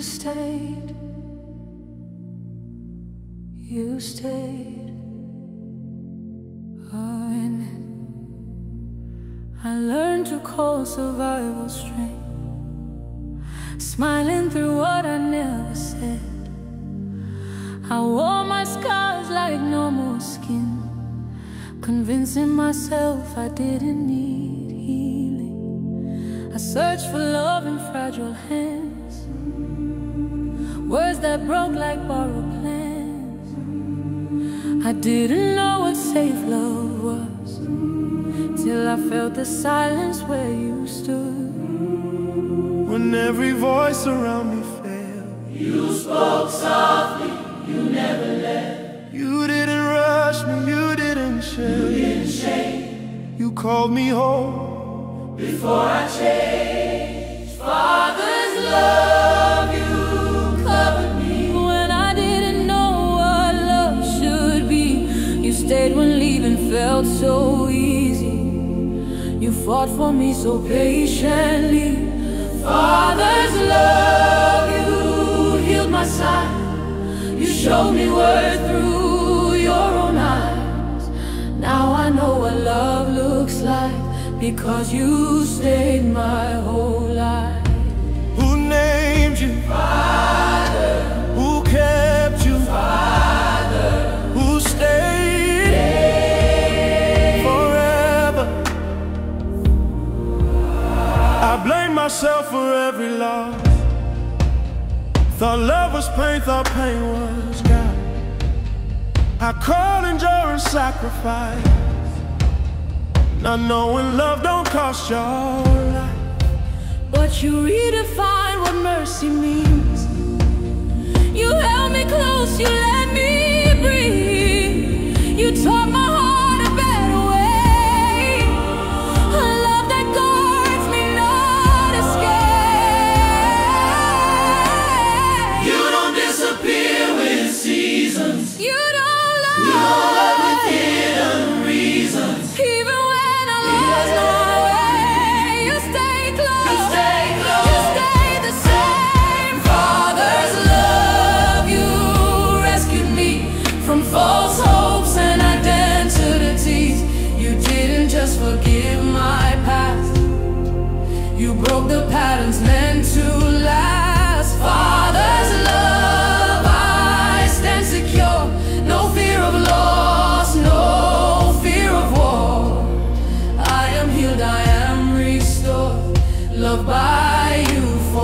stayed, you stayed. Oh, and I learned to call survival strength, smiling through what I never said. I wore my scars like normal skin, convincing myself I didn't need healing. I searched for love in fragile hands, words that broke like borrowed plans. I didn't know what safe love was, till I felt the silence where you stood. When every voice around me failed, you spoke softly, you never left. You didn't rush me, you didn't shake. You called me home before I changed. Father's love, you covered me when I didn't know what love should be. You stayed when leaving felt so easy. You fought for me so patiently. Father's love, you healed my sight. You showed me worth through your own eyes. Now I know what love looks like, because you stayed my whole life. Who named you? Father. Who kept you? Father. Who stayed forever? I blame myself for every loss. Thought love was pain, thought pain was God. I called endurance sacrifice, not knowing love don't cost your life. But you redefined what mercy means. You held me close, you let me breathe. You taught my heart a better way, a love that guards me, not escape. You don't disappear with seasons. You don't lie. You don't love with hidden reasons. Even when I lost my way, you stay close. You stay close. You stay the same. Father's love, you rescued me from false hopes and identities. You didn't just forgive my past, you broke the patterns meant to last. Father's love, I stand secure. No fear of loss, no fear of war. I am healed, I am restored, loved by you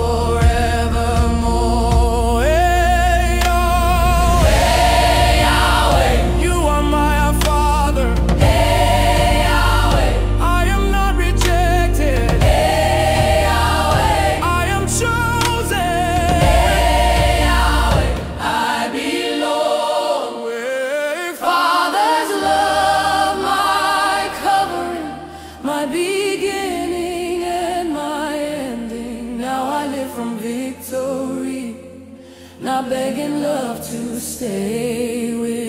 forevermore. Hey, oh, Hey, Yahweh. you are my Father. Hey, Yahweh. I am not rejected. Hey, Yahweh. I am chosen. Hey, Yahweh. I belong. Hey, Father's love, my covering, my beginning and my ending. Now I live from victory, not begging love to stay with